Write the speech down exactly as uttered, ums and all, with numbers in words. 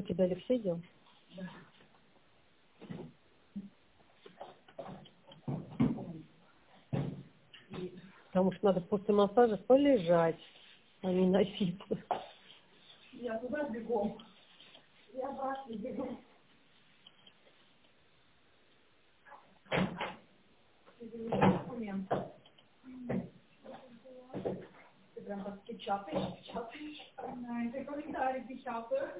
тебя Алексей делал? Да. Потому что надо после массажа полежать, а не носиться. Я туда бегом. Я вас бегом. Ты прям так печатаешь, печатаешь. Да, это комментарий печатаю.